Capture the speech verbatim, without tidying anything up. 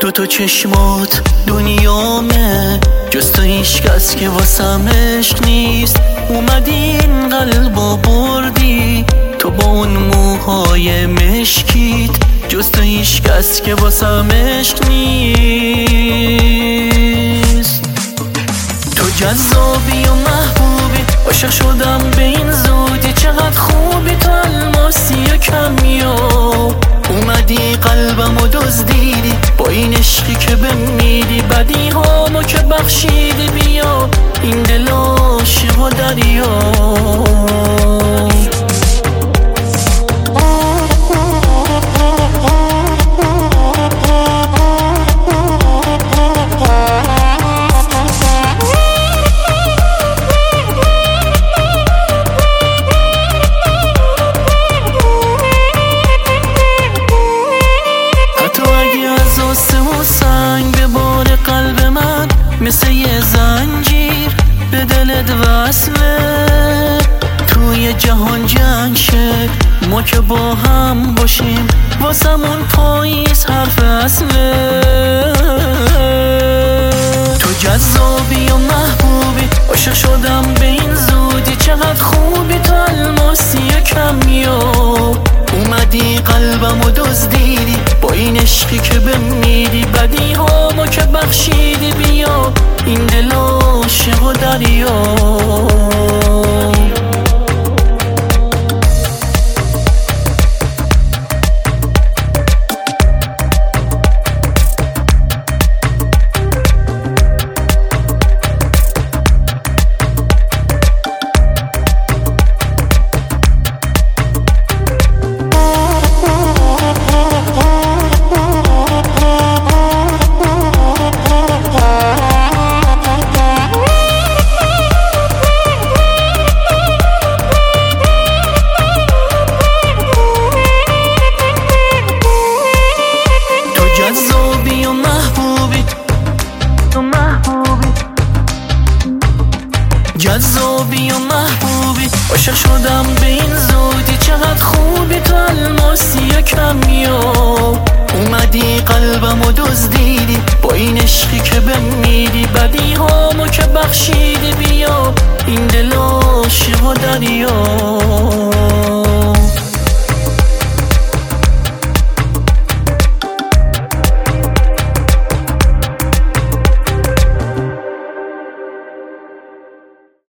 تو تو چشمات دنیامه، جز تو هیچ کس که واسم عشق نیست. اومدی این قلبا بردی، تو با اون موهای مشکیت، جز تو هیچ کس که واسم عشق نیست. تو جذابی و محبوبی، عاشق شدم به این زودی. چقدر خوبی تو، الماسی و کمیاب، اومدی قلبمو دزدیدی با این عشقی که بهم میدی. بدی هامو که بخشیدی، بیا این دل عاشق و دریا. مثل یه زنجیر به دلت وصله، توی جهان جنگ شه، ما که با هم باشیم، واسمون پاییز حرف اصله. تو جذابی و محبوبی، عاشق شدم به این زودی. چقدر خوبی تو، الماسی و کمیاب، اومدی قلبمو دزدیدی با این عشقی که بهم میدی. بدی هامو که بخشیدی، بیا این دل عاشق و دریا. جذابی و محبوبی، تو محبوبی، جذابی و محبوبی، عاشق شدم به این زودی. چقدر خوبی تو، الماسی و کمیاب، اومدی قلبمو دزدیدی با این عشقی که بهم میدی. بدی هامو که بخشیدی، بیا این دل عاشق و دریا.